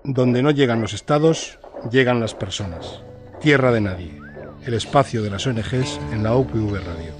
Donde no llegan los estados, llegan las personas. Tierra de Nadie, el espacio de las ONGs en la UPV Radio.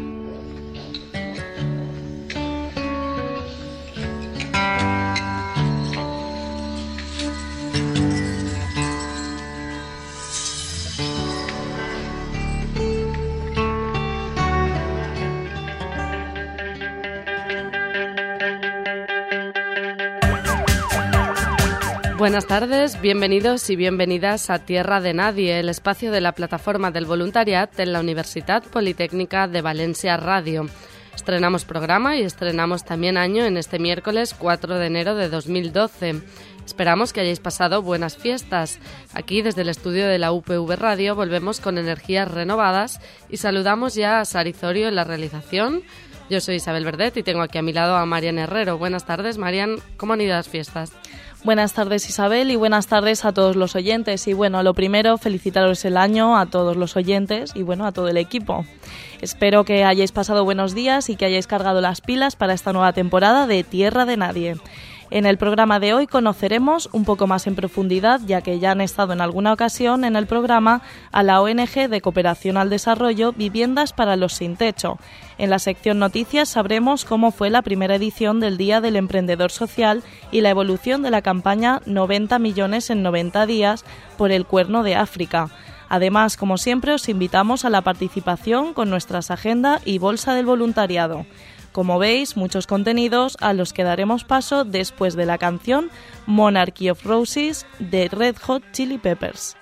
Buenas tardes, bienvenidos y bienvenidas a Tierra de Nadie, el espacio de la plataforma del voluntariat en la Universitat Politécnica de Valencia Radio. Estrenamos programa y estrenamos también año en este miércoles 4 de enero de 2012. Esperamos que hayáis pasado buenas fiestas. Aquí, desde el estudio de la UPV Radio, volvemos con energías renovadas y saludamos ya a Sari Zorio en la realización. Yo soy Isabel Verdet y tengo aquí a mi lado a Marian Herrero. Buenas tardes, Marian. ¿Cómo han ido las fiestas? Buenas tardes, Isabel, y buenas tardes a todos los oyentes. Y bueno, lo primero, felicitaros el año a todos los oyentes y bueno, a todo el equipo. Espero que hayáis pasado buenos días y que hayáis cargado las pilas para esta nueva temporada de Tierra de Nadie. En el programa de hoy conoceremos un poco más en profundidad, ya que ya han estado en alguna ocasión en el programa, a la ONG de Cooperación al Desarrollo Viviendas para los Sin Techo. En la sección Noticias sabremos cómo fue la primera edición del Día del Emprendedor Social y la evolución de la campaña 90 millones en 90 días por el Cuerno de África. Además, como siempre, os invitamos a la participación con nuestras Agenda y Bolsa del Voluntariado. Como veis, muchos contenidos a los que daremos paso después de la canción Monarchy of Roses de Red Hot Chili Peppers.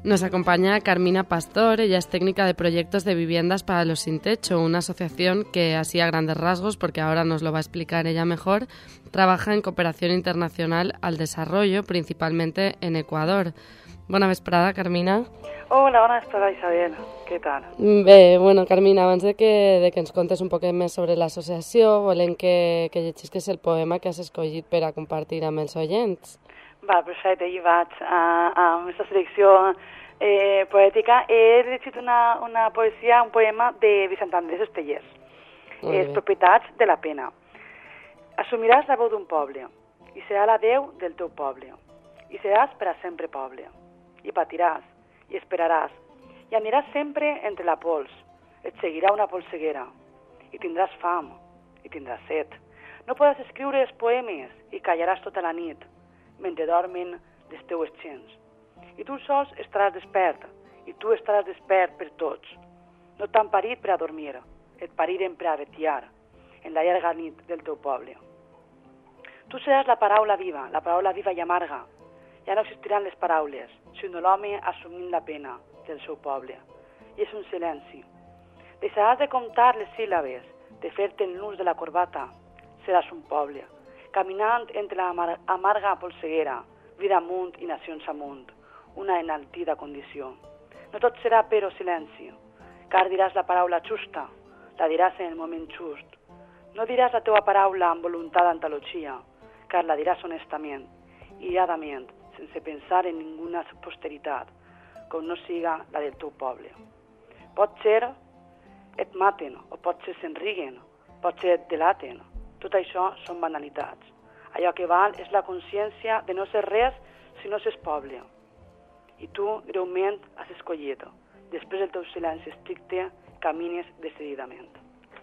Nos acompaña Carmina Pastor, ella es técnica de proyectos de viviendas para los sin techo, una asociación que, así a grandes rasgos, porque ahora nos lo va a explicar ella mejor, trabaja en cooperación internacional al desarrollo, principalmente en Ecuador. Bona vesprada, Carmina. Hola, bona vesprada, Isabel. Què tal? Bé, bueno, Carmina, abans de que ens contes un poquet més sobre l'associació, volem que llegisques el poema que has escollit per a compartir amb els oients. Va, perfecte, hi vaig a aquesta selecció poètica. He llegit una poesia, un poema de Vicent Andrés Estellers. És Propietats de la pena. Assumiràs la veu d'un poble, i serà la veu del teu poble, i seràs per a sempre poble, i patiràs, i esperaràs, i aniràs sempre entre la pols, et seguirà una polseguera, i tindràs fam, i tindràs set. No podràs escriure els poemes, i callaràs tota la nit, mentre dormen les teues gens. I tu sols estaràs despert, i tu estaràs despert per tots. No t'han parit per a dormir, et pariren per a vetllar, en la llarga nit del teu poble. Tu seràs la paraula viva i amarga. Ja no existiran les paraules, sinó l'home assumint la pena del seu poble. I és un silenci. Deixaràs de comptar les síl·labes, de fer-te el nus de la corbata. Seràs un poble, caminant entre la amarga polseguera, vida amunt i nacions amunt, una enaltida condició. No tot serà però silenci, car diràs la paraula justa, la diràs en el moment just. No diràs la teua paraula amb voluntat d'antologia, car la diràs honestament, iradament, sense pensar en ninguna posteritat, com no siga la del teu poble. Pot ser et maten, o pot ser s'enriguen, pot ser et delaten. Tot això són banalitats. Allò que val és la consciència de no ser res si no s'és poble. I tu, greument, has escollit. Després del teu silenci estricte, camines decididament.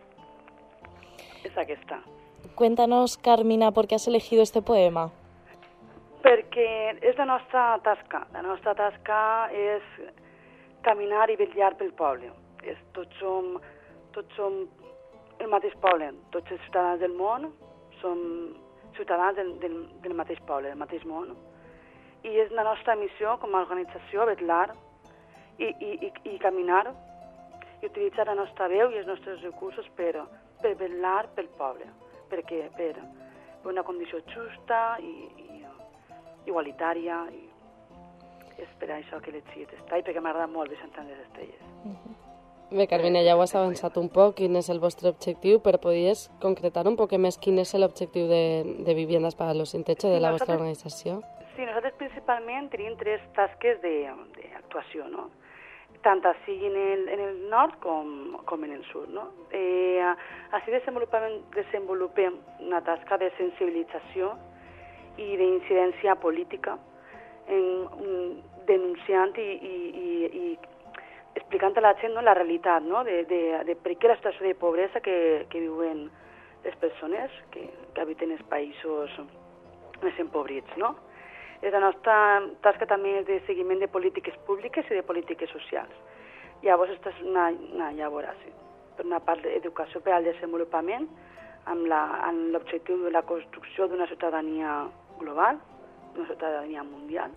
És aquesta. Cuéntanos, Carmina, ¿por qué has elegido este poema? Perquè és la nostra tasca. La nostra tasca és caminar i vetllar pel poble. Tots som el mateix poble. Tots els ciutadans del món som ciutadans del mateix poble, del mateix món. I és la nostra missió com a organització vetllar i caminar i utilitzar la nostra veu i els nostres recursos per vetllar pel poble, perquè per una condició justa i igualitària, i és per això que l'he llegit i perquè m'agrada molt Vicent Andrés Estellers. Bé, Carmina, ja ho has avançat un poc, quin és el vostre objectiu, però podries concretar un poc més quin és l'objectiu de Viviendas para los sin techo de la vostra organització? Sí, nosaltres principalment tenim 3 tasques d'actuació, no? Tant sigui en el nord com en el sud, no? Així desenvolupem una tasca de sensibilització i d'incidència política, denunciant i explicant a la gent, no, la realitat, no, de per què la situació de pobresa que viuen les persones que habiten els països més empobrits, no? La nostra tasca també és de seguiment de polítiques públiques i de polítiques socials. Llavors, aquesta és una llavora, sí. Per una part, d'educació per al desenvolupament, amb l'objectiu de la construcció d'una ciutadania global, d'una ciutadania mundial.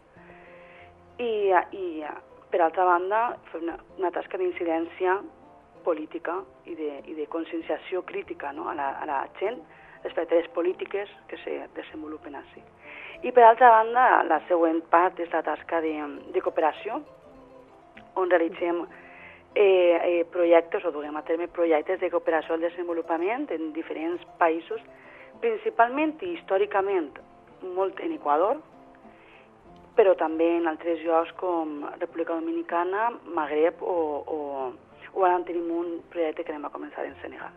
I per altra banda, fer una tasca d'incidència política i de conscienciació crítica, no, a la gent respecte a les polítiques que se desenvolupen així. I per altra banda, la següent part és la tasca de cooperació, on realitzem projectes o duguem a terme projectes de cooperació al desenvolupament en diferents països, principalment i històricament molt en Equador, però també en altres llocs com República Dominicana, Magreb o ara tenim un projecte que anem a començar en Senegal.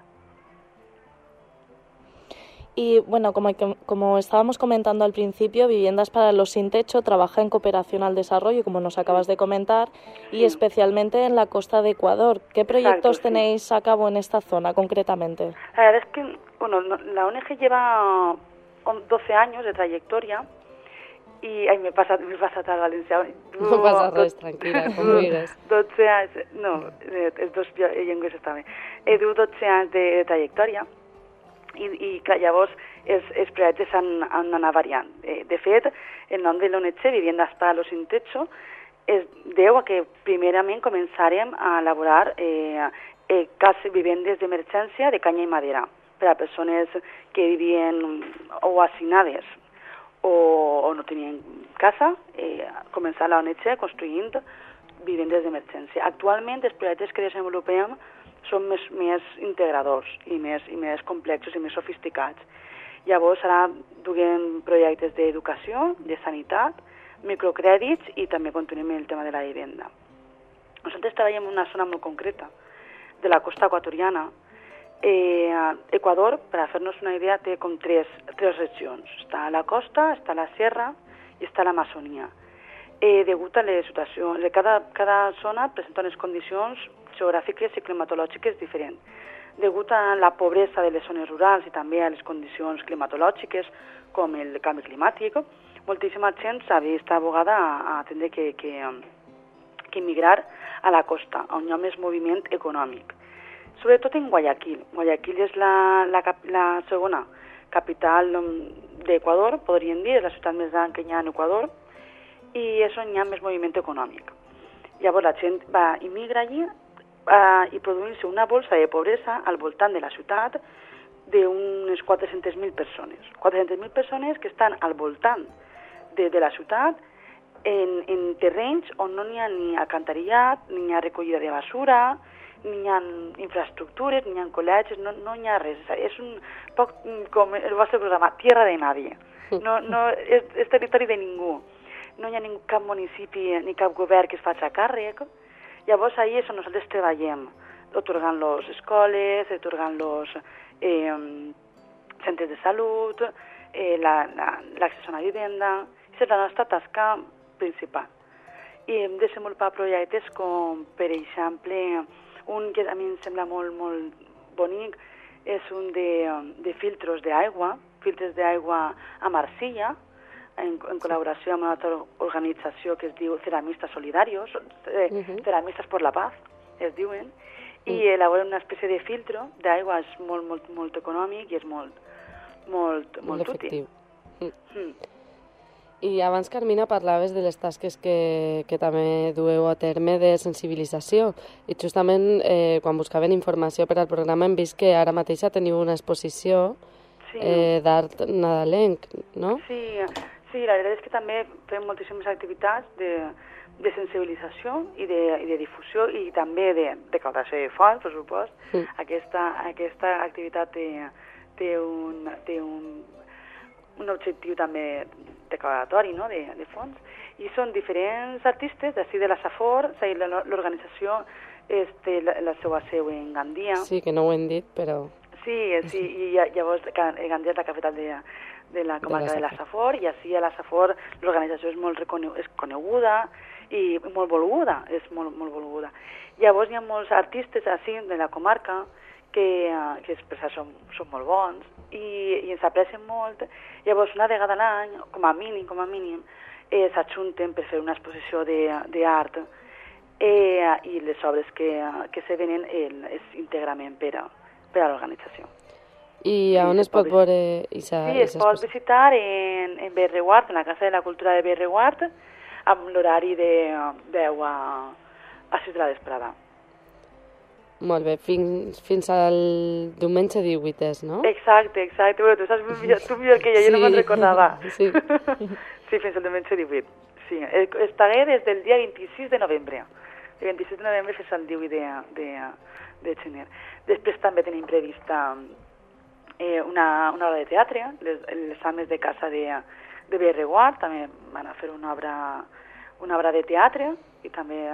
Y bueno, como estábamos comentando al principio, Viviendas para los sin techo trabaja en cooperación al desarrollo, como nos acabas de comentar, y especialmente en la costa de Ecuador. ¿Qué proyectos tenéis a cabo en esta zona concretamente? La verdad es que la ONG lleva 12 años de trayectoria y me pasa tal valencià. No passa res, tranquil·la, com digues. 12 anys, no, els dos llengües està bé. Du 12 anys de trajectòria i clar, llavors els projectes han anat variant. De fet, el nom de l'ONG, Viviendas para los sin techo, es deu a que primerament començarem a elaborar cases vivendes d'emergència de canya i madera per a persones que vivien o assignades o no tenien casa, començar la ONG construint vivendes d'emergència. Actualment els projectes que desenvolupem són més integradors i més complexos i més sofisticats. Llavors ara duguem projectes d'educació, de sanitat, microcrèdits i també continuem el tema de la vivenda. Nosaltres treballem en una zona molt concreta de la costa equatoriana. Equador, per a fer-nos una idea, té com tres regions. Està la costa, està la serra i està l'Amazonia. Degut a les situacions, cada zona presenta unes condicions geogràfiques i climatològiques diferents. Degut a la pobresa de les zones rurals i també a les condicions climatològiques, com el canvi climàtic, moltíssima gent s'ha vist abogada a tindre que emigrar a la costa, on hi ha més moviment econòmic. Sobretot en Guayaquil. Guayaquil és la segona capital d'Equador, podríem dir, és la ciutat més gran que hi ha en Equador, i és on hi ha més moviment econòmic. Llavors la gent va immigrar allí i produint-se una bolsa de pobresa al voltant de la ciutat d'unes 400.000 persones. 400.000 persones que estan al voltant de la ciutat en terrenys on no n'hi ha ni alcantarillat, ni hi ha recollida de basura, ni hi ha infraestructures, ni hi ha col·legis, no hi ha res. És un poc com el vostre programa, tierra de nadie. No, és territori de ningú. No hi ha cap municipi ni cap govern que es faci càrrec. Llavors, ahí és on nosaltres treballem, atorgant-los escoles, atorgant-los centres de salut, l'accés a una vivenda. Aquesta és la nostra tasca principal. I hem desenvolupat projectes com, per exemple, un que a mi em sembla molt, molt bonic, és un de filtres d'aigua a Marsella, en col·laboració amb una altra organització que es diu Ceramistas Solidarios, Ceramistas por la Paz, es diuen, i elaboren una espècie de filtro d'aigua, és molt, molt, molt econòmic i és molt útil. I abans, Carmina, parlaves de les tasques que també dueu a terme de sensibilització. I justament quan buscaven informació per al programa hem vist que ara mateixa teniu una exposició d'art nadalenc, no? Sí, la veritat és que també fem moltíssimes activitats de sensibilització i de difusió i també de recaudació de fons, per supost. Aquesta activitat té un objectiu també recaudatori, no?, de fons, i són diferents artistes d'ací de la Safor. L'organització té la seva seu en Gandia. Sí, que no ho hem dit, però... Sí, i llavors Gandia és la capital de la comarca de la Safor, i així a la Safor l'organització és coneguda i molt volguda, és molt volguda. Llavors hi ha molts artistes així de la comarca que són molt bons i ens aprecien molt. Llavors, una vegada a l'any, com a mínim, s'ajunten per fer una exposició d'art i les obres que se venen és íntegrament per a l'organització. I on es pot veure? Sí, es pot visitar en Berreguard, en la Casa de la Cultura de Berreguard, amb l'horari de 10 a 6 de la vesprada. Molt bé, fins al diumenge 18, no? Exacte. Bueno, tu saps millor que jo no me'n recordava. Sí, fins al diumenge 18. Sí, estaré des del dia 26 de novembre. El 26 de novembre fins al 18 de gener. Després també tenim prevista una obra de teatre, les ames de casa de Berreguard també van a fer una obra de teatre i també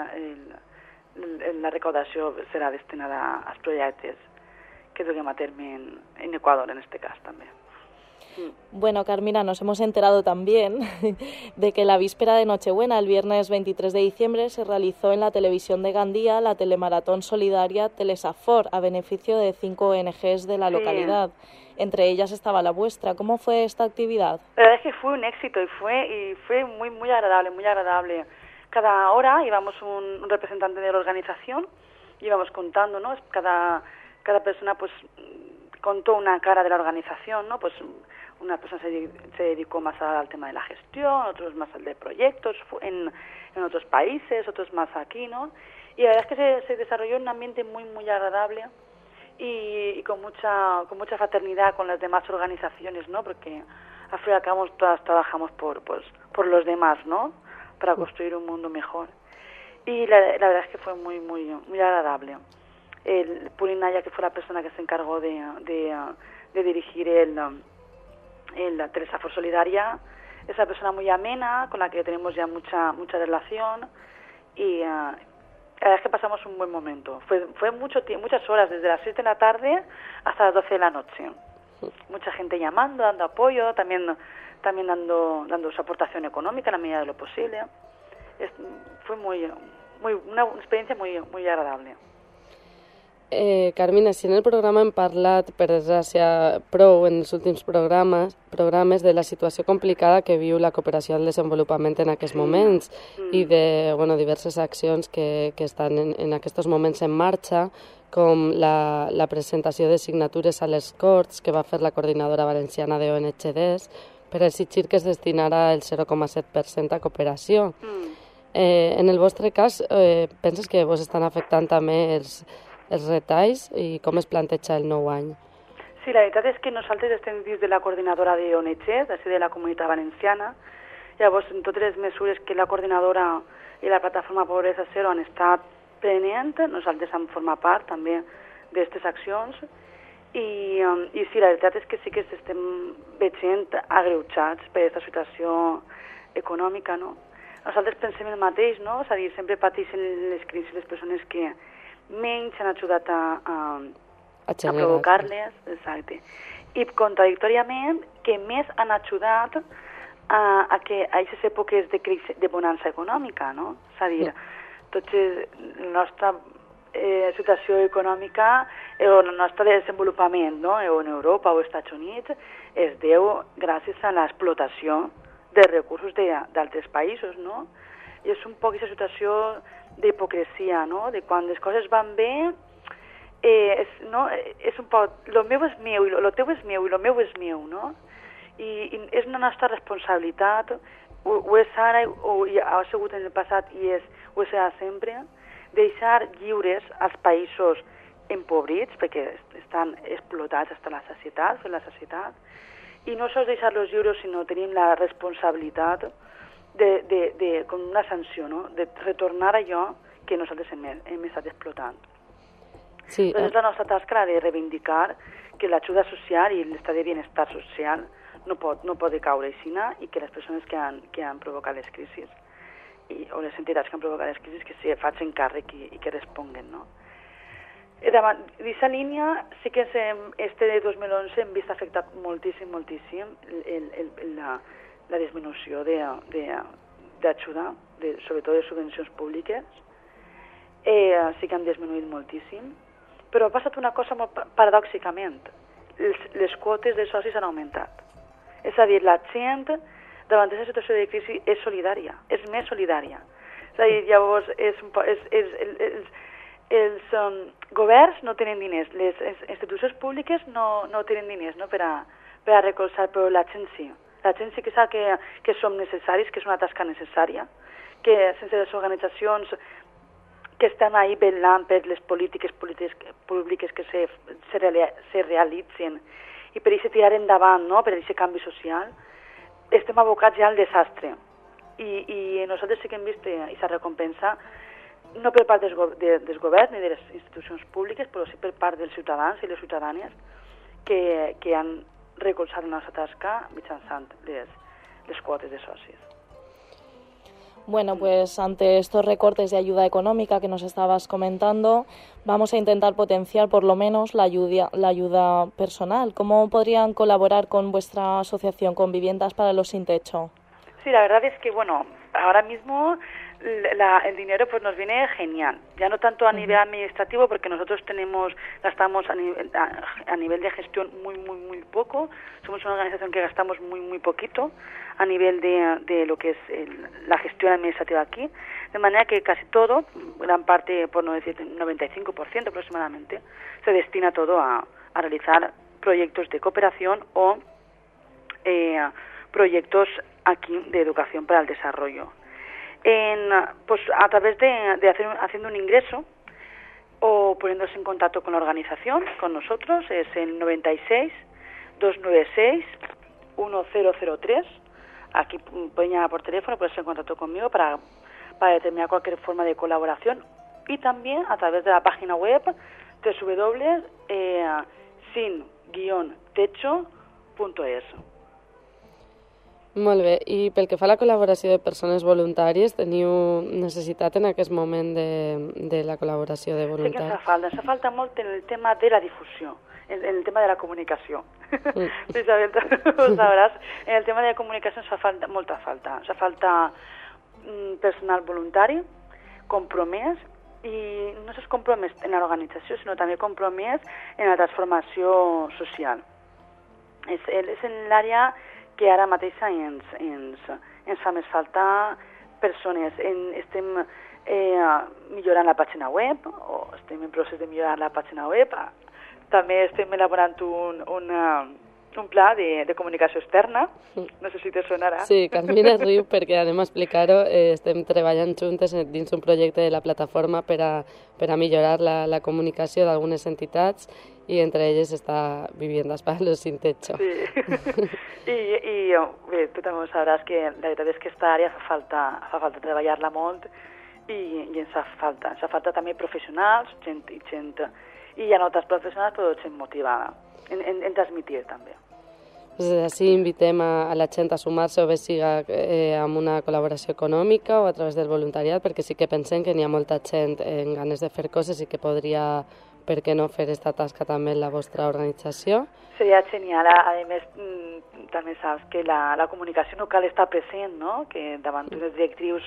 la recaudació serà destinada als projectes que duguem a terme en Ecuador, en este cas també. Bueno, Carmina, nos hemos enterado también de que la víspera de Nochebuena, el viernes 23 de diciembre, se realizó en la televisión de Gandía la telemaratón solidaria Telesafor a beneficio de 5 ONGs de la localidad. Entre ellas estaba la vuestra. ¿Cómo fue esta actividad? La verdad es que fue un éxito y fue muy, muy agradable, muy agradable. Cada hora íbamos un representante de la organización, íbamos contando, ¿no? Cada persona pues contó una cara de la organización, ¿no? Pues una persona se dedicó más al tema de la gestión, otros más al de proyectos en otros países, otros más aquí, ¿no? Y la verdad es que se desarrolló un ambiente muy, muy agradable y con mucha fraternidad con las demás organizaciones, ¿no? Porque al fin y al cabo todas trabajamos por los demás, ¿no? Para construir un mundo mejor. Y la verdad es que fue muy, muy, muy agradable. El Purinaya, que fue la persona que se encargó de dirigir la Telesafor Solidaria, es una persona muy amena, con la que tenemos ya mucha relación, y la verdad es que pasamos un buen momento. Fue muchas horas, desde las 6 de la tarde hasta las 12 de la noche. Mucha gente llamando, dando apoyo, también dando su aportación económica en la medida de lo posible. Fue una experiencia muy, muy agradable. Carmina, si en el programa hem parlat, per desgràcia, prou en els últims programes de la situació complicada que viu la cooperació al desenvolupament en aquests moments i de diverses accions que estan en aquests moments en marxa, com la presentació de signatures a les Corts que va fer la Coordinadora Valenciana d'ONGDs per exigir que es destinara el 0,7% a cooperació. En el vostre cas, penses que vos estan afectant també els retalls i com es planteja el nou any? Sí, la veritat és que nosaltres estem dins de la coordinadora d'ONGs, d'ací de la Comunitat Valenciana. Llavors, en totes les mesures que la coordinadora i la plataforma Pobresa Zero han estat prenent, nosaltres hem format part també d'aquestes accions. I sí, la veritat és que sí que estem veient agreujats per aquesta situació econòmica, no? Nosaltres pensem el mateix, no? És a dir, sempre pateixen les crisis les persones que menys han ajudat a provocar-les, exacte. I contradictòriament que més han ajudat a aquestes èpoques de bonança econòmica, no? És a dir, tota la nostra situació econòmica o el nostre desenvolupament, no? O en Europa o als Estats Units es deu gràcies a l'explotació de recursos d'altres països, no? I és un poc aquesta situació d'hipocresia, no? De quan les coses van bé, és un poc, lo meu és meu, i lo teu és meu, i lo meu és meu, no? I és una nostra responsabilitat, ho és ara, ho ha sigut en el passat i ho serà sempre, deixar lliures als països empobrits, perquè estan explotats fins a la sacietat, fins a la sacietat, i no sols deixar-los lliures, sinó tenim la responsabilitat com una sanció, no? De retornar allò que nosaltres hem estat explotant. Sí, és la nostra tasca la de reivindicar que l'ajuda social i l'estat de benestar social no pot caure així, i que les persones que han provocat les crisis o les entitats que han provocat les crisis que se facin càrrec i que responguen, no? D'aquesta línia sí que este de 2011 hem vist afectat moltíssim la disminució d'ajuda, sobretot de subvencions públiques. Sí que han disminuït moltíssim, però ha passat una cosa molt paradòxicament. Les quotes de socis han augmentat. És a dir, la gent davant d'aquesta situació de crisi és solidària, és més solidària. És a dir, llavors els governs no tenen diners, les institucions públiques no tenen diners, no, per a recolzar, però la gent sí. La gent sí que sap que som necessaris, que és una tasca necessària, que sense les organitzacions que estan ahí vetllant per les polítiques públiques que se realitzen i per això tirar endavant, no? Per aquest canvi social, estem abocats ja al desastre. I nosaltres sí que hem vist aquesta recompensa, no per part dels governs ni de les institucions públiques, però sí per part dels ciutadans i les ciutadanes que han recolzar la nostra tasca mitjançant les quotes de socis. Bueno, pues ante estos recortes de ayuda económica que nos estabas comentando, vamos a intentar potenciar por lo menos la ayuda personal. ¿Cómo podrían colaborar con vuestra asociación, con Viviendas para los Sin Techo? Sí, la verdad es que, ahora mismo el dinero pues nos viene genial, ya no tanto a nivel administrativo, porque nosotros gastamos a nivel de gestión muy poco. Somos una organización que gastamos muy poquito a nivel de lo que es la gestión administrativa aquí, de manera que casi todo, gran parte, por no decir 95% aproximadamente, se destina todo a realizar proyectos de cooperación o proyectos aquí de educación para el desarrollo. Pues a través de haciendo un ingreso o poniéndose en contacto con la organización, con nosotros, es el 96 296 1003. Aquí pueden llamar por teléfono, ponerse en contacto conmigo para determinar cualquier forma de colaboración, y también a través de la página web www.sin-techo.es. Molt bé, i pel que fa a la col·laboració de persones voluntàries, teniu necessitat en aquest moment de la col·laboració de voluntaris? Sí que ens fa falta molt en el tema de la difusió, en el tema de la comunicació. Isabel, ho sabràs, en el tema de la comunicació ens fa molta falta. Ens fa falta personal voluntari, compromès, i no és compromès en l'organització, sinó també compromès en la transformació social. És en l'àrea que ara mateix ens fa més falta persones. Estem millorant la pàgina web, o estem en procés de millorar la pàgina web. També estem elaborant un pla de comunicació externa. No sé si te sonarà. Sí, Carmina riu perquè anem a explicar-ho. Estem treballant juntes dins un projecte de la plataforma per a millorar la comunicació d'algunes entitats, i entre elles està Viviendas para los sin techo. Sí. I bé, tu també ho sabràs que la veritat és que aquesta àrea fa falta treballar-la molt, i ens fa falta també professionals, gent, i hi ha altres professionals, però gent motivada en transmitir també. Així invitem a la gent a sumar-se, o bé siga amb una col·laboració econòmica o a través del voluntariat, perquè sí que pensem que n'hi ha molta gent amb ganes de fer coses i que podria, per què no, fer aquesta tasca també en la vostra organització. Seria genial. A més, també saps que la comunicació no cal estar present, no? Que davant d'unes directrius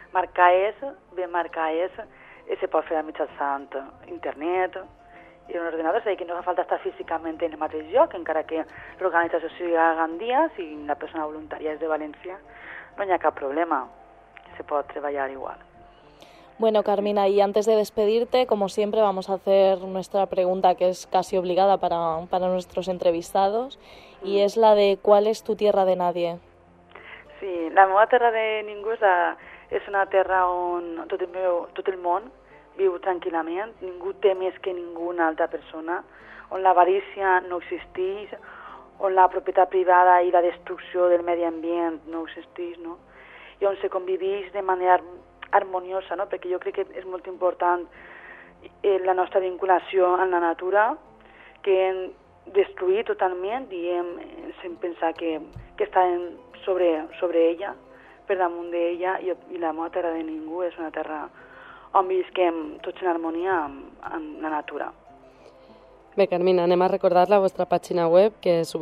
ben marcades, se pot fer mitjançant internet i un ordinador, és a dir, que no fa falta estar físicament en el mateix lloc, encara que l'organització sigui a Gandia, si la persona voluntària és de València, no hi ha cap problema, se pot treballar igual. Bueno, Carmina, y antes de despedirte, como siempre, vamos a hacer nuestra pregunta que es casi obligada para nuestros entrevistados, y es la de ¿cuál es tu tierra de nadie? Sí, la meva terra de ningú és una terra on tot el món viu tranquil·lament, ningú té més que ninguna altra persona, on l'avarícia no existeix, on la propietat privada i la destrucció del medi ambient no existeix, no? I on se conviveix de manera harmoniosa, no? Perquè jo crec que és molt important la nostra vinculació amb la natura, que hem destruït totalment, diem, sem pensar que estem sobre ella, per damunt d'ella, i la meva terra de ningú és una terra on visquem tots en harmonia amb la natura. Bé, Carmina, anem a recordar la vostra pàgina web, que és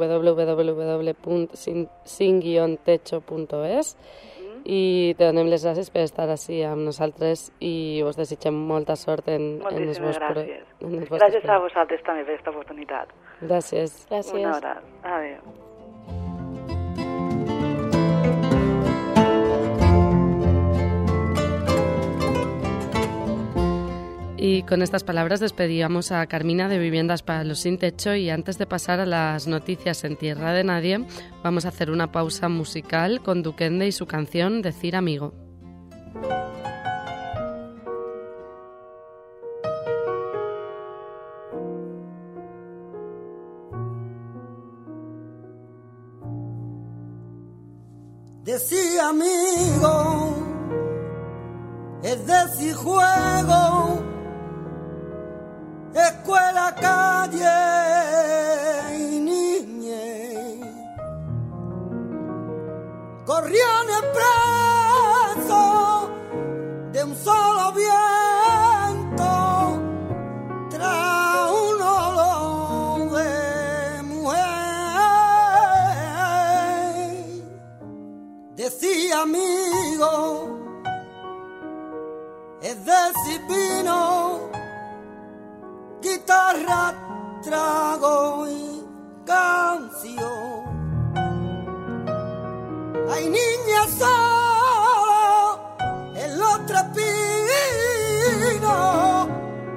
www.sin-techo.es, i te donem les gràcies per estar així amb nosaltres i us desitgem molta sort en els vostres gràcies. Gràcies a vosaltres també per aquesta oportunitat. Gràcies. Una hora. Adéu. Y con estas palabras despedíamos a Carmina de Viviendas para los sin techo, y antes de pasar a las noticias en Tierra de Nadie, vamos a hacer una pausa musical con Duquende y su canción Decir Amigo. Decir amigo es decir juego, escuela, calle y niñez. Corrían expreso de un solo viento tras un olor de mujer. Decía amigo, es decir vino, guitarra, trago y canción. Hay niñas solo en los trepinos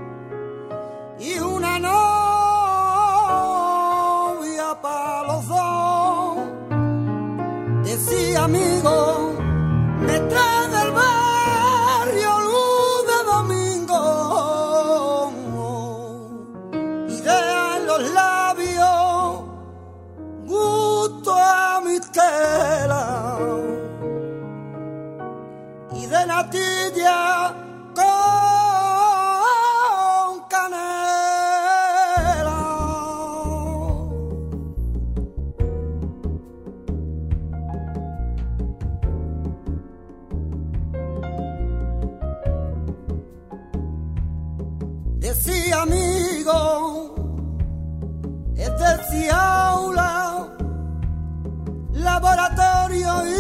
y una novia para los dos. tela y de natilla con canela. Decía amigo, es decir aula, laboratorio y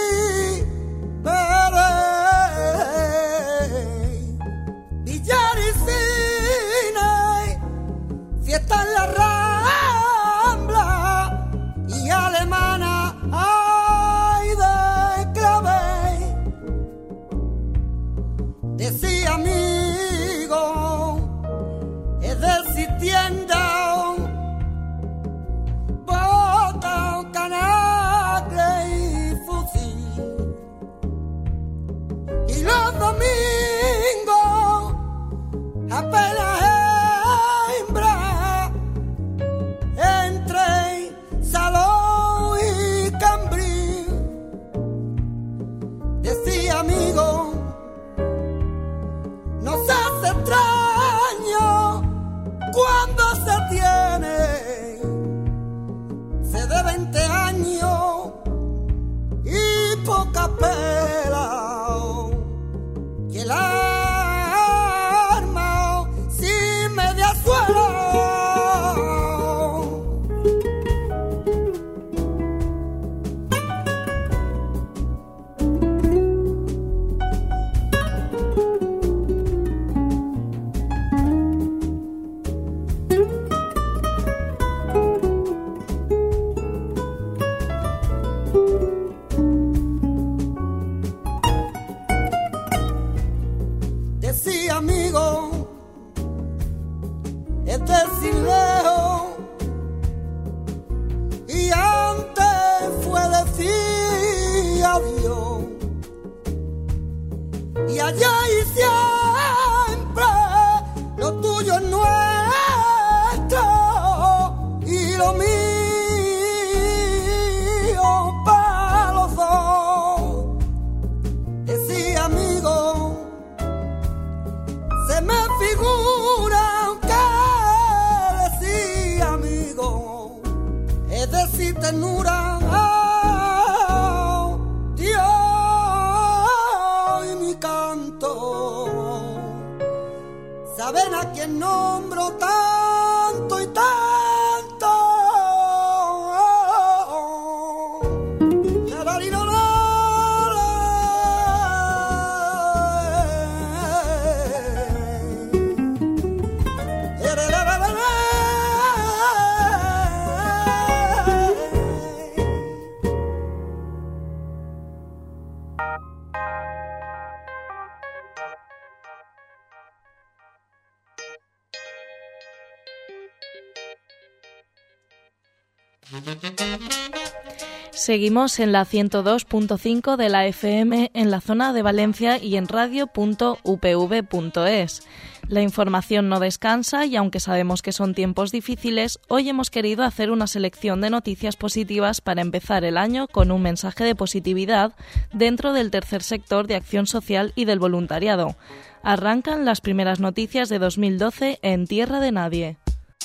billar y cine, fiesta en la Rambla y alemana ay de clave. Decía amigo, es decir tienda, bota, canacle y fusil. Y los domingos apenas hembra entre Salón y Cambril. Decía amigo, no se hace extraño cuando se tiene de 20 años y poca pela, que el arma sin media suela. Decía amigo, es decir lejos, y antes fue decir adiós, y allá y siempre lo tuyo es nuestro y lo mío para los dos. Decía amigo, se me figura que decía amigo, es decir ternura, oh, Dios y mi canto. Saben a quién nombro tanto y tanto. Seguimos en la 102.5 de la FM en la zona de Valencia y en radio.upv.es. La información no descansa y aunque sabemos que son tiempos difíciles, hoy hemos querido hacer una selección de noticias positivas para empezar el año con un mensaje de positividad dentro del tercer sector de acción social y del voluntariado. Arrancan las primeras noticias de 2012 en Tierra de Nadie.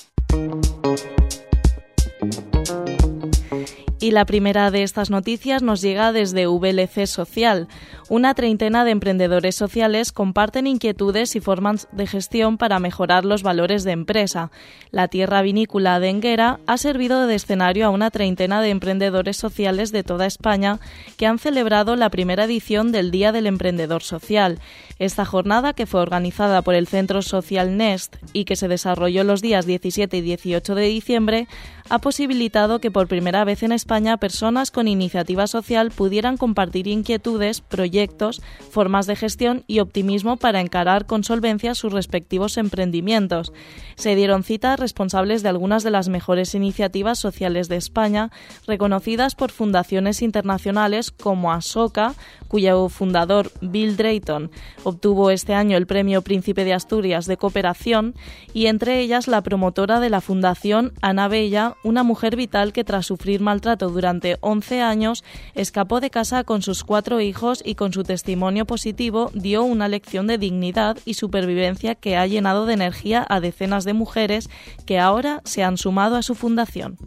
Y la primera de estas noticias nos llega desde VLC Social. Una treintena de emprendedores sociales comparten inquietudes y formas de gestión para mejorar los valores de empresa. La tierra vinícola de Enguera ha servido de escenario a una treintena de emprendedores sociales de toda España que han celebrado la primera edición del Día del Emprendedor Social. Esta jornada, que fue organizada por el Centro Social Nest y que se desarrolló los días 17 y 18 de diciembre, ha posibilitado que por primera vez en España personas con iniciativa social pudieran compartir inquietudes, proyectos proyectos, formas de gestión y optimismo para encarar con solvencia sus respectivos emprendimientos. Se dieron cita a responsables de algunas de las mejores iniciativas sociales de España, reconocidas por fundaciones internacionales como Asoka, cuyo fundador Bill Drayton obtuvo este año el Premio Príncipe de Asturias de Cooperación, y entre ellas la promotora de la Fundación Ana Bella, una mujer vital que tras sufrir maltrato durante 11 años escapó de casa con sus 4 hijos y con su testimonio positivo dio una lección de dignidad y supervivencia que ha llenado de energía a decenas de mujeres que ahora se han sumado a su fundación.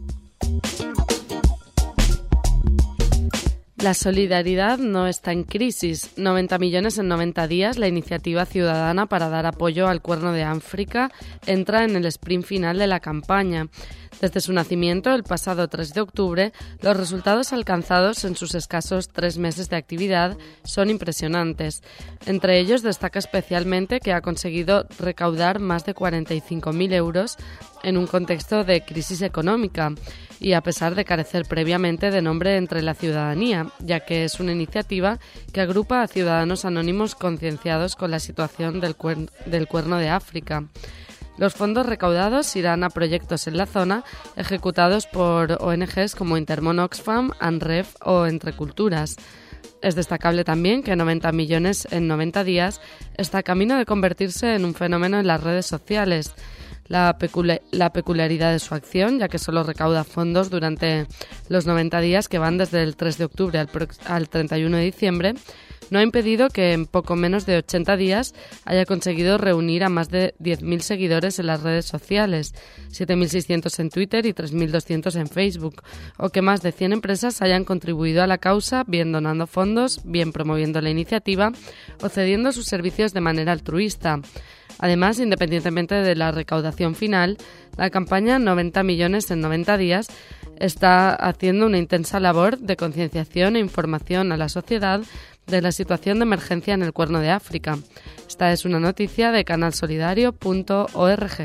La solidaridad no está en crisis. 90 millones en 90 días, la iniciativa ciudadana para dar apoyo al Cuerno de África entra en el sprint final de la campaña. Desde su nacimiento, el pasado 3 de octubre, los resultados alcanzados en sus escasos 3 meses de actividad son impresionantes. Entre ellos destaca especialmente que ha conseguido recaudar más de 45.000 euros en un contexto de crisis económica y a pesar de carecer previamente de nombre entre la ciudadanía, ya que es una iniciativa que agrupa a ciudadanos anónimos concienciados con la situación del Cuerno de África. Los fondos recaudados irán a proyectos en la zona ejecutados por ONGs como Intermon Oxfam, ANREF o Entre Culturas. Es destacable también que 90 millones en 90 días está a camino de convertirse en un fenómeno en las redes sociales. La peculiaridad de su acción, ya que solo recauda fondos durante los 90 días que van desde el 3 de octubre al 31 de diciembre, no ha impedido que en poco menos de 80 días haya conseguido reunir a más de 10.000 seguidores en las redes sociales, 7.600 en Twitter y 3.200 en Facebook, o que más de 100 empresas hayan contribuido a la causa, bien donando fondos, bien promoviendo la iniciativa o cediendo sus servicios de manera altruista. Además, independientemente de la recaudación final, la campaña 90 millones en 90 días está haciendo una intensa labor de concienciación e información a la sociedad de la situación de emergencia en el Cuerno de África. Esta es una noticia de canalsolidario.org.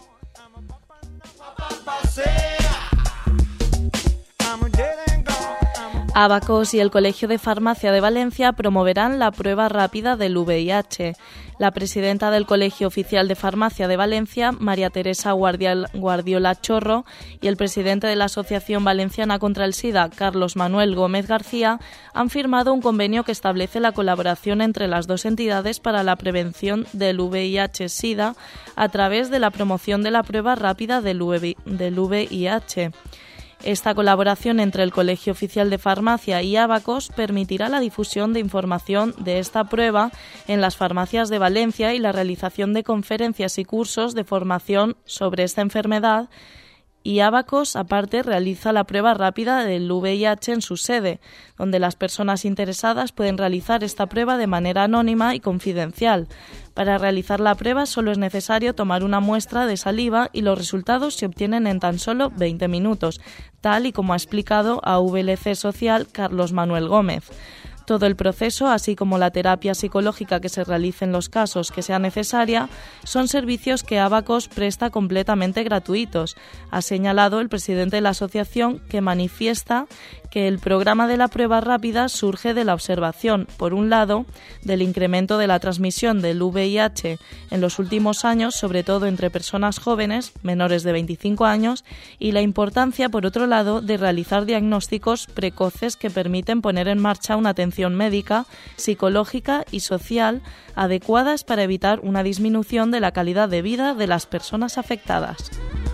Abacos y el Colegio de Farmacia de Valencia promoverán la prueba rápida del VIH. La presidenta del Colegio Oficial de Farmacia de Valencia, María Teresa Guardiola Chorro, y el presidente de la Asociación Valenciana contra el SIDA, Carlos Manuel Gómez García, han firmado un convenio que establece la colaboración entre las dos entidades para la prevención del VIH-SIDA a través de la promoción de la prueba rápida del VIH. Esta colaboración entre el Colegio Oficial de Farmacia y Abacos permitirá la difusión de información de esta prueba en las farmacias de Valencia y la realización de conferencias y cursos de formación sobre esta enfermedad. Y Abacos, aparte, realiza la prueba rápida del VIH en su sede, donde las personas interesadas pueden realizar esta prueba de manera anónima y confidencial. Para realizar la prueba solo es necesario tomar una muestra de saliva y los resultados se obtienen en tan solo 20 minutos, tal y como ha explicado a VLC Social Carlos Manuel Gómez. Todo el proceso, así como la terapia psicológica que se realice en los casos que sea necesaria, son servicios que Abacos presta completamente gratuitos, ha señalado el presidente de la asociación, que manifiesta que el programa de la prueba rápida surge de la observación, por un lado, del incremento de la transmisión del VIH en los últimos años, sobre todo entre personas jóvenes, menores de 25 años, y la importancia, por otro lado, de realizar diagnósticos precoces que permiten poner en marcha una atención médica, psicológica y social adecuadas para evitar una disminución de la calidad de vida de las personas afectadas.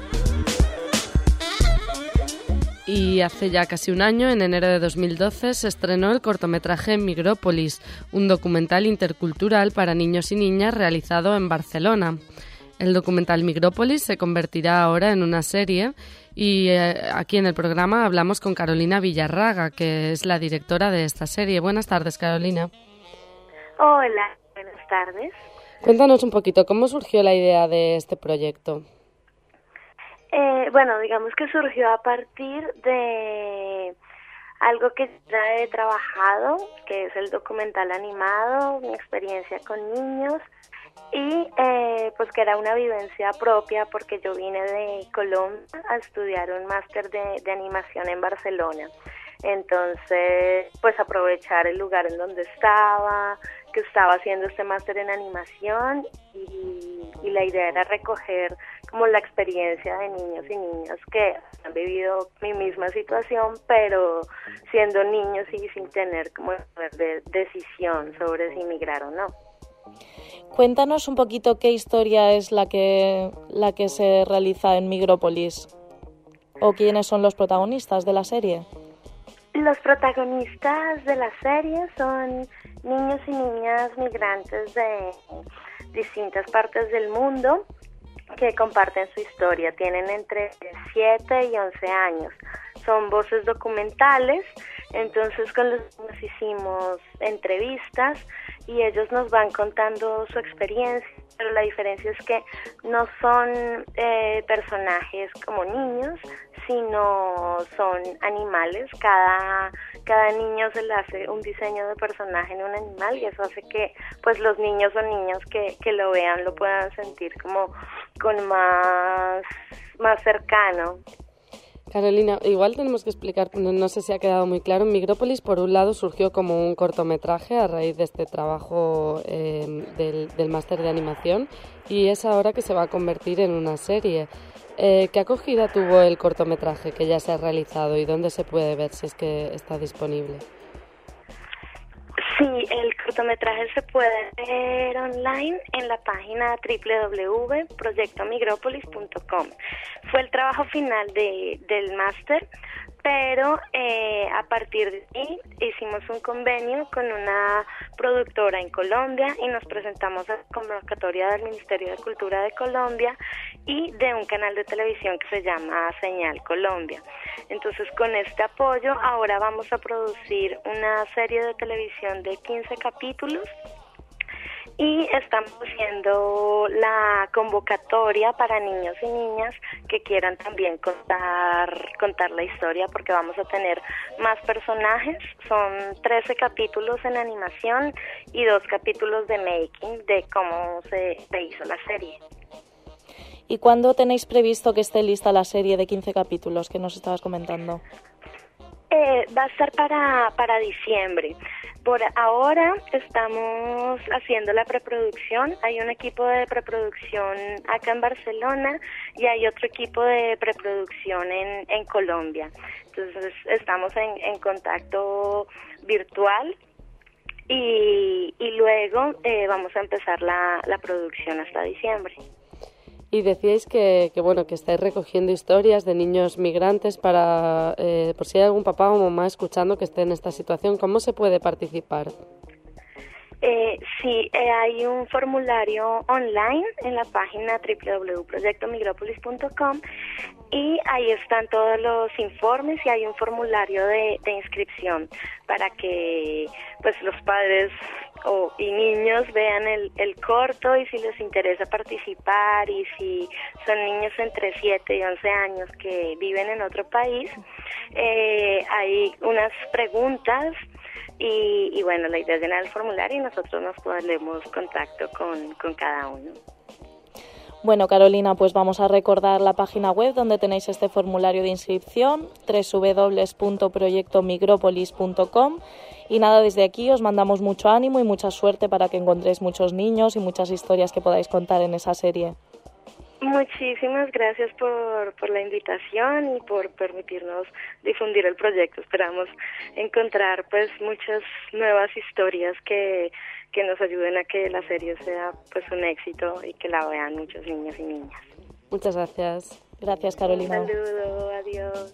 Y hace ya casi un año, en enero de 2012, se estrenó el cortometraje Migrópolis, un documental intercultural para niños y niñas realizado en Barcelona. El documental Migrópolis se convertirá ahora en una serie y aquí en el programa hablamos con Carolina Villarraga, que es la directora de esta serie. Buenas tardes, Carolina. Hola, buenas tardes. Cuéntanos un poquito, ¿cómo surgió la idea de este proyecto? Bueno, digamos que surgió a partir de algo que ya he trabajado, que es el documental animado, mi experiencia con niños, y pues que era una vivencia propia porque yo vine de Colombia a estudiar un máster de animación en Barcelona. Entonces, pues aprovechar el lugar en donde que estaba haciendo este máster en animación y la idea era recoger como la experiencia de niños y niñas que han vivido mi misma situación, pero siendo niños y sin tener como el poder de decisión sobre si migrar o no. Cuéntanos un poquito qué historia es la que se realiza en Migrópolis o quiénes son los protagonistas de la serie. Los protagonistas de la serie son niños y niñas migrantes de distintas partes del mundo que comparten su historia. Tienen entre 7 y 11 años. Son voces documentales, entonces con los niños hicimos entrevistas y ellos nos van contando su experiencia, pero la diferencia es que no son personajes como niños, sino son animales. Cada niño se le hace un diseño de personaje en un animal y eso hace que pues los niños o niñas que lo vean lo puedan sentir como con más cercano. Carolina, igual tenemos que explicar, no sé si ha quedado muy claro, Migrópolis por un lado surgió como un cortometraje a raíz de este trabajo del máster de animación y es ahora que se va a convertir en una serie. ¿Qué acogida tuvo el cortometraje que ya se ha realizado y dónde se puede ver si es que está disponible? Sí, el cortometraje se puede ver online en la página www.proyectomigropolis.com. Fue el trabajo final del máster, pero a partir de ahí hicimos un convenio con una productora en Colombia y nos presentamos a la convocatoria del Ministerio de Cultura de Colombia y de un canal de televisión que se llama Señal Colombia. Entonces, con este apoyo, ahora vamos a producir una serie de televisión de 15 capítulos y estamos haciendo la convocatoria para niños y niñas que quieran también contar la historia, porque vamos a tener más personajes. Son 13 capítulos en animación y 2 capítulos de making de cómo se hizo la serie. ¿Y cuándo tenéis previsto que esté lista la serie de 15 capítulos que nos estabas comentando? Va a estar para diciembre. Por ahora estamos haciendo la preproducción. Hay un equipo de preproducción acá en Barcelona y hay otro equipo de preproducción en Colombia. Entonces estamos en contacto virtual y luego vamos a empezar la producción hasta diciembre. Y decíais que estáis recogiendo historias de niños migrantes para, por si hay algún papá o mamá escuchando que esté en esta situación, ¿cómo se puede participar? Sí, hay un formulario online en la página www.proyectomigropolis.com y ahí están todos los informes y hay un formulario de inscripción para que pues los padres y niños vean el corto y si les interesa participar y si son niños entre 7 y 11 años que viven en otro país, hay unas preguntas y bueno, la idea es llenar el formulario y nosotros nos ponemos contacto con cada uno. Bueno, Carolina, pues vamos a recordar la página web donde tenéis este formulario de inscripción, www.proyectomigropolis.com. Y nada, desde aquí os mandamos mucho ánimo y mucha suerte para que encontréis muchos niños y muchas historias que podáis contar en esa serie. Muchísimas gracias por la invitación y por permitirnos difundir el proyecto. Esperamos encontrar pues muchas nuevas historias que nos ayuden a que la serie sea pues un éxito y que la vean muchos niños y niñas. Muchas gracias. Gracias, Carolina. Un saludo, adiós.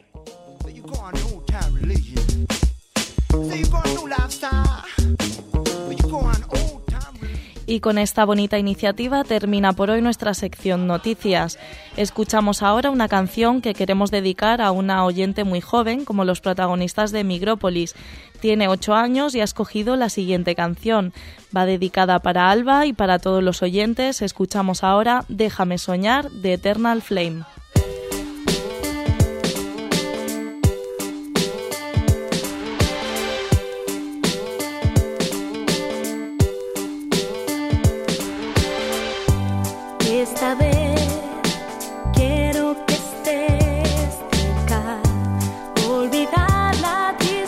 Y con esta bonita iniciativa termina por hoy nuestra sección Noticias. Escuchamos ahora una canción que queremos dedicar a una oyente muy joven, como los protagonistas de Migrópolis. Tiene 8 años y ha escogido la siguiente canción. Va dedicada para Alba y para todos los oyentes. Escuchamos ahora Déjame soñar de Eternal Flame. Esta vez quiero que estés cerca, olvidar la tristeza.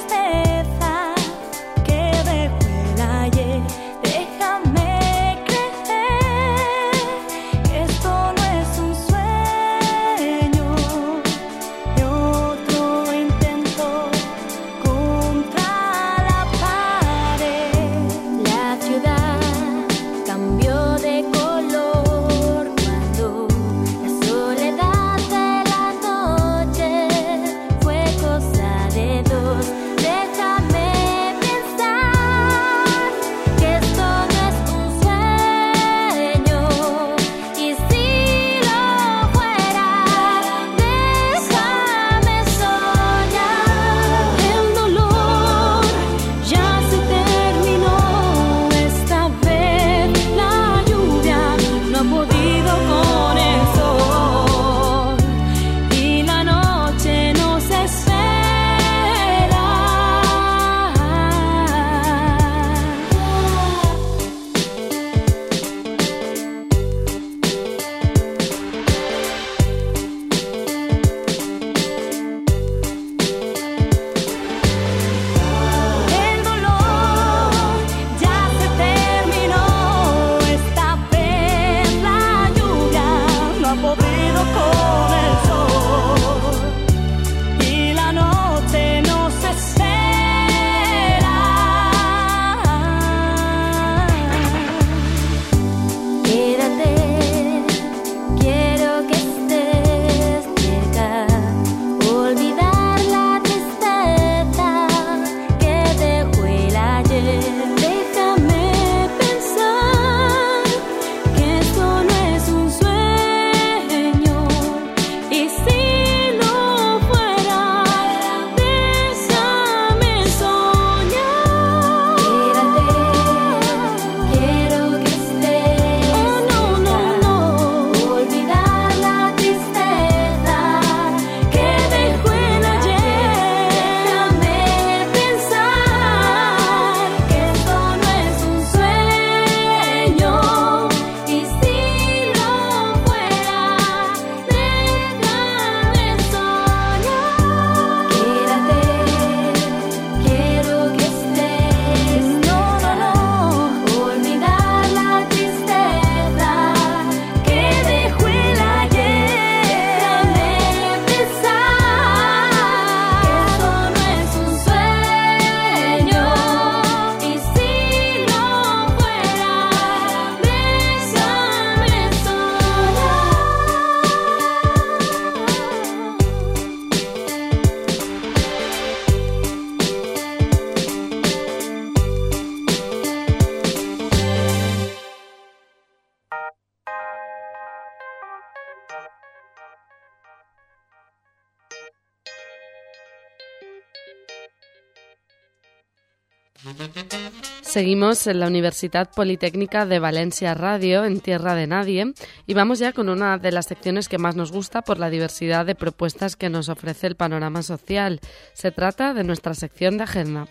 Seguimos en la Universidad Politécnica de Valencia Radio, en Tierra de Nadie, y vamos ya con una de las secciones que más nos gusta por la diversidad de propuestas que nos ofrece el panorama social. Se trata de nuestra sección de agenda.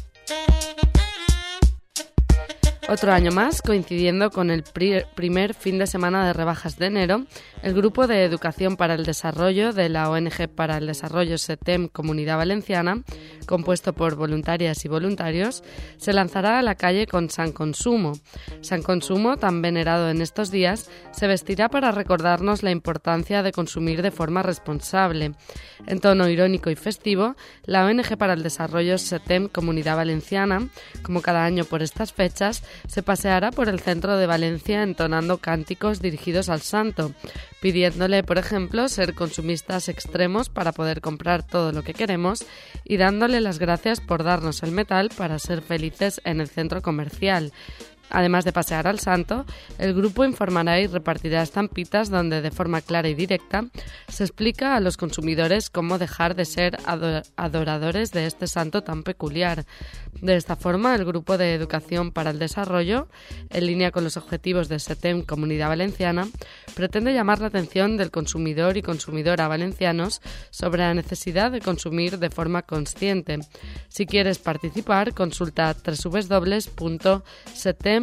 Otro año más, coincidiendo con el primer fin de semana de rebajas de enero, el Grupo de Educación para el Desarrollo de la ONG para el Desarrollo SETEM Comunidad Valenciana, compuesto por voluntarias y voluntarios, se lanzará a la calle con San Consumo. San Consumo, tan venerado en estos días, se vestirá para recordarnos la importancia de consumir de forma responsable. En tono irónico y festivo, la ONG para el Desarrollo SETEM Comunidad Valenciana, como cada año por estas fechas, se paseará por el centro de Valencia entonando cánticos dirigidos al santo, pidiéndole, por ejemplo, ser consumistas extremos para poder comprar todo lo que queremos y dándole las gracias por darnos el metal para ser felices en el centro comercial. Además de pasear al santo, el grupo informará y repartirá estampitas donde, de forma clara y directa, se explica a los consumidores cómo dejar de ser adoradores de este santo tan peculiar. De esta forma, el Grupo de Educación para el Desarrollo, en línea con los objetivos de SETEM Comunidad Valenciana, pretende llamar la atención del consumidor y consumidora valencianos sobre la necesidad de consumir de forma consciente. Si quieres participar, consulta www.setem.cv.org.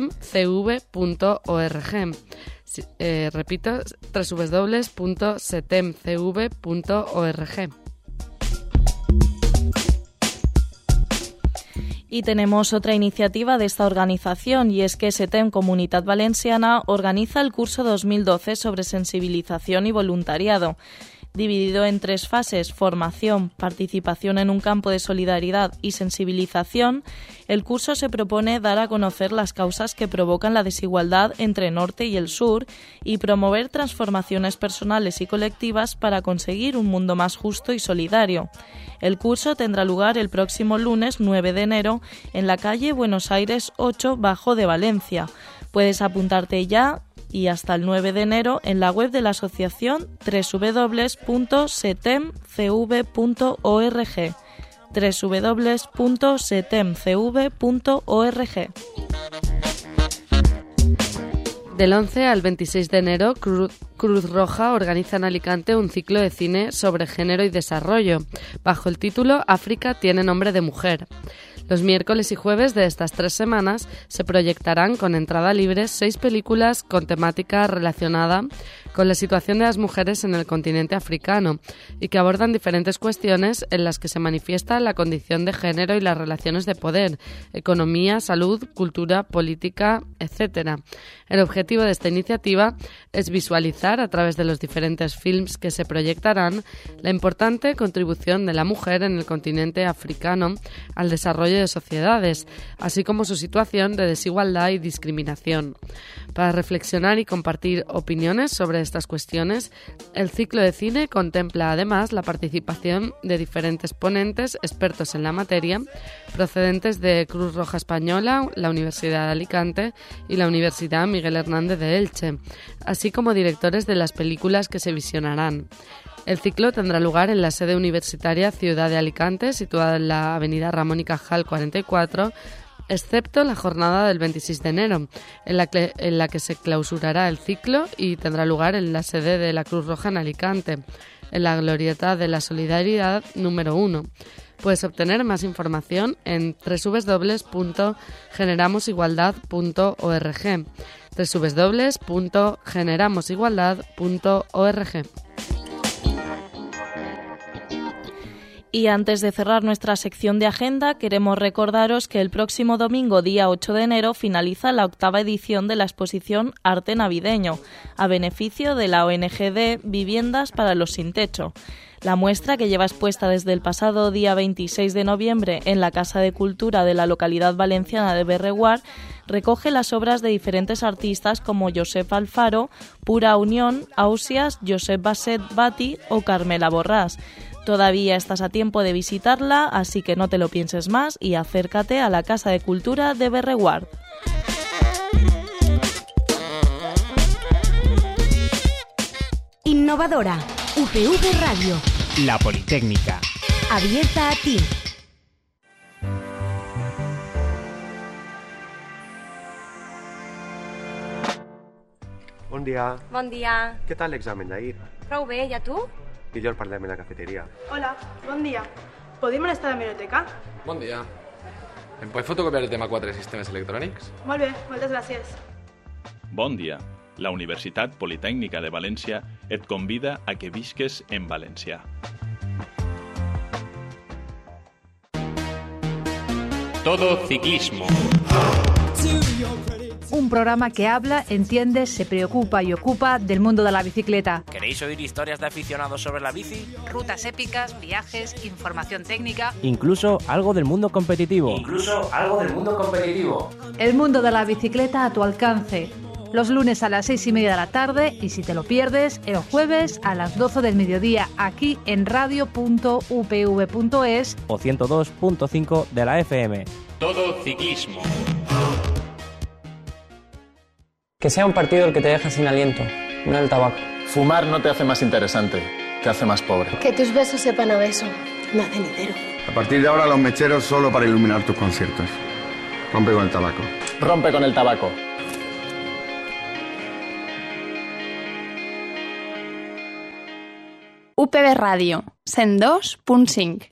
Repito, www.setemcv.org. Y tenemos otra iniciativa de esta organización, y es que SETEM Comunitat Valenciana organiza el curso 2012 sobre sensibilización y voluntariado. Dividido en 3 fases: formación, participación en un campo de solidaridad y sensibilización, el curso se propone dar a conocer las causas que provocan la desigualdad entre el norte y el sur y promover transformaciones personales y colectivas para conseguir un mundo más justo y solidario. El curso tendrá lugar el próximo lunes 9 de enero en la calle Buenos Aires 8 Bajo de Valencia. Puedes apuntarte ya y hasta el 9 de enero en la web de la asociación www.setemcv.org www.setemcv.org. Del 11 al 26 de enero, Cruz Roja organiza en Alicante un ciclo de cine sobre género y desarrollo, bajo el título África tiene nombre de mujer. Los miércoles y jueves de estas 3 semanas se proyectarán con entrada libre 6 películas con temática relacionada con la situación de las mujeres en el continente africano y que abordan diferentes cuestiones en las que se manifiesta la condición de género y las relaciones de poder, economía, salud, cultura, política, etc. El objetivo de esta iniciativa es visualizar a través de los diferentes films que se proyectarán la importante contribución de la mujer en el continente africano al desarrollo de sociedades, así como su situación de desigualdad y discriminación. Para reflexionar y compartir opiniones sobre estas cuestiones, el ciclo de cine contempla además la participación de diferentes ponentes expertos en la materia, procedentes de Cruz Roja Española, la Universidad de Alicante y la Universidad Miguel Hernández de Elche, así como directores de las películas que se visionarán. El ciclo tendrá lugar en la sede universitaria Ciudad de Alicante, situada en la avenida Ramón y Cajal 44, excepto la jornada del 26 de enero, en la que se clausurará el ciclo y tendrá lugar en la sede de la Cruz Roja en Alicante, en la Glorieta de la Solidaridad número 1. Puedes obtener más información en www.generamosigualdad.org www.generamosigualdad.org. Y antes de cerrar nuestra sección de agenda, queremos recordaros que el próximo domingo, día 8 de enero, finaliza la 8ª edición de la exposición Arte Navideño, a beneficio de la ONG Viviendas para los Sin Techo. La muestra, que lleva expuesta desde el pasado día 26 de noviembre en la Casa de Cultura de la localidad valenciana de Berreguard, recoge las obras de diferentes artistas como Josep Alfaro, Pura Unión, Ausias, Josep Basset Bati o Carmela Borràs. Todavía estás a tiempo de visitarla, así que no te lo pienses más y acércate a la Casa de Cultura de Berreguard. Innovadora. UPV Radio. La Politécnica. Abierta a ti. Bon dia. Bon dia. Què tal l'examen d'ahir? Prou bé, i a tu? Millor parlem a la cafeteria. Hola, bon dia. Podem anar a la biblioteca? Bon dia. Em pots fotocopiar el tema 4 de sistemes electrònics? Molt bé, moltes gràcies. Bon dia. La Universitat Politècnica de València et convida a que visques en valencià. Todo ciclismo. Un programa que habla, entiende, se preocupa y ocupa del mundo de la bicicleta. ¿Queréis oír historias de aficionados sobre la bici? Rutas épicas, viajes, información técnica. Incluso algo del mundo competitivo. El mundo de la bicicleta a tu alcance. Los lunes a las 6:30 de la tarde y si te lo pierdes, el jueves a las 12 del mediodía aquí en radio.upv.es o 102.5 de la FM. Todo ciclismo. Que sea un partido el que te deja sin aliento, no el tabaco. Fumar no te hace más interesante, te hace más pobre. Que tus besos sepan a beso, no a cenitero. A partir de ahora los mecheros solo para iluminar tus conciertos. Rompe con el tabaco. Rompe con el tabaco. UPV Ràdio, 102.5.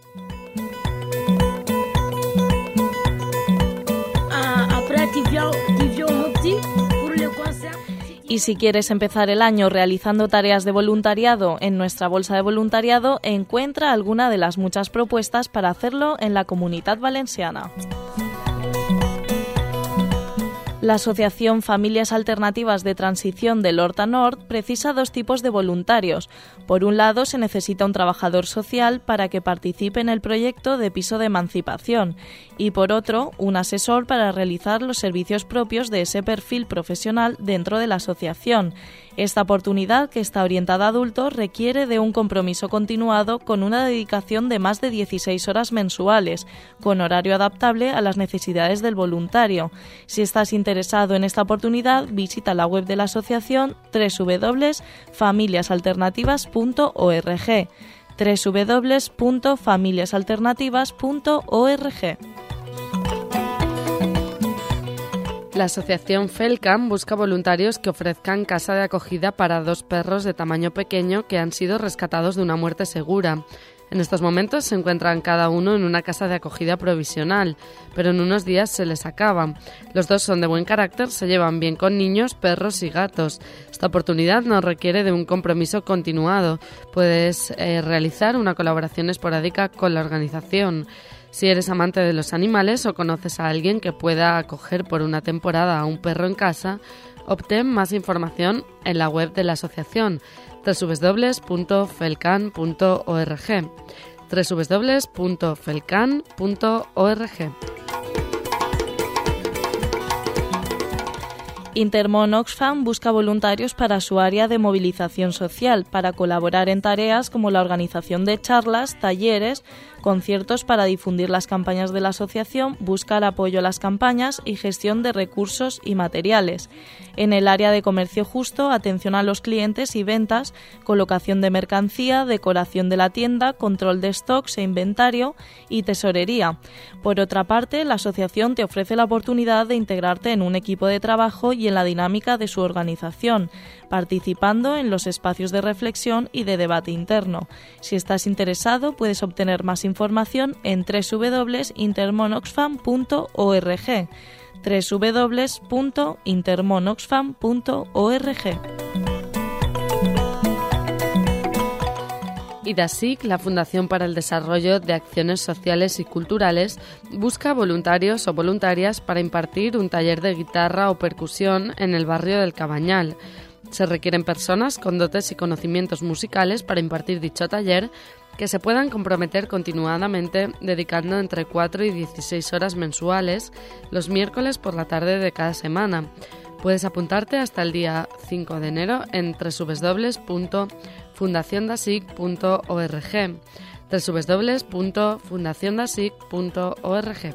Y si quieres empezar el año realizando tareas de voluntariado en nuestra bolsa de voluntariado, encuentra alguna de las muchas propuestas para hacerlo en la Comunitat Valenciana. La Asociación Familias Alternativas de Transición del Horta Nord precisa dos tipos de voluntarios. Por un lado, se necesita un trabajador social para que participe en el proyecto de piso de emancipación y, por otro, un asesor para realizar los servicios propios de ese perfil profesional dentro de la asociación. Esta oportunidad, que está orientada a adultos, requiere de un compromiso continuado con una dedicación de más de 16 horas mensuales, con horario adaptable a las necesidades del voluntario. Si estás interesado en esta oportunidad, visita la web de la asociación www.familiasalternativas.org www.familiasalternativas.org. La asociación Felcam busca voluntarios que ofrezcan casa de acogida para 2 perros de tamaño pequeño que han sido rescatados de una muerte segura. En estos momentos se encuentran cada uno en una casa de acogida provisional, pero en unos días se les acaba. Los 2 son de buen carácter, se llevan bien con niños, perros y gatos. Esta oportunidad no requiere de un compromiso continuado. Puedes realizar una colaboración esporádica con la organización. Si eres amante de los animales o conoces a alguien que pueda acoger por una temporada a un perro en casa, obtén más información en la web de la asociación www.felcan.org www.felcan.org. Intermón Oxfam busca voluntarios para su área de movilización social, para colaborar en tareas como la organización de charlas, talleres, conciertos para difundir las campañas de la asociación, buscar apoyo a las campañas y gestión de recursos y materiales. En el área de comercio justo, atención a los clientes y ventas, colocación de mercancía, decoración de la tienda, control de stocks e inventario y tesorería. Por otra parte, la asociación te ofrece la oportunidad de integrarte en un equipo de trabajo y en la dinámica de su organización, participando en los espacios de reflexión y de debate interno. Si estás interesado, puedes obtener más información en www.intermonoxfam.org www.intermonoxfam.org. IDASIC, la Fundación para el Desarrollo de Acciones Sociales y Culturales, busca voluntarios o voluntarias para impartir un taller de guitarra o percusión en el barrio del Cabañal. Se requieren personas con dotes y conocimientos musicales para impartir dicho taller, que se puedan comprometer continuadamente dedicando entre 4 y 16 horas mensuales los miércoles por la tarde de cada semana. Puedes apuntarte hasta el día 5 de enero en www.fundaciondasic.org www.fundaciondasic.org.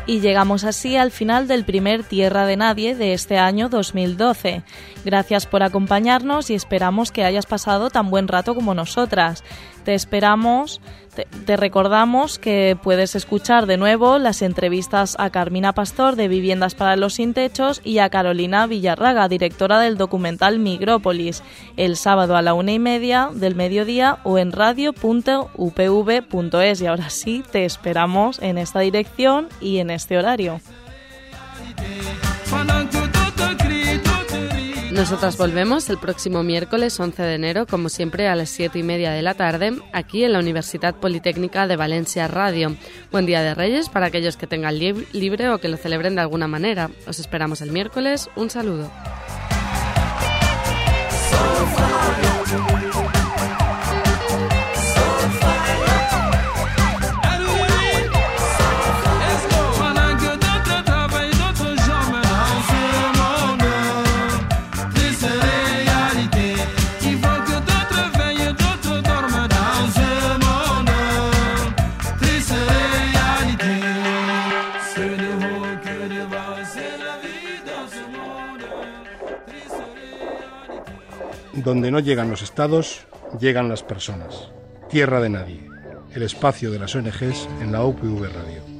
Y llegamos así al final del primer Tierra de Nadie de este año 2012. Gracias por acompañarnos y esperamos que hayas pasado tan buen rato como nosotras. Te recordamos que puedes escuchar de nuevo las entrevistas a Carmina Pastor de Viviendas para los Sin Techos y a Carolina Villarraga, directora del documental Migrópolis, el sábado a la 1:30 del mediodía o en radio.upv.es. Y ahora sí, te esperamos en esta dirección y en este horario. Nosotras volvemos el próximo miércoles 11 de enero, como siempre, a las 7:30 de la tarde, aquí en la Universidad Politécnica de Valencia Radio. Buen Día de Reyes para aquellos que tengan libre o que lo celebren de alguna manera. Os esperamos el miércoles. Un saludo. Donde no llegan los estados, llegan las personas. Tierra de Nadie, el espacio de las ONGs en la UPV Radio.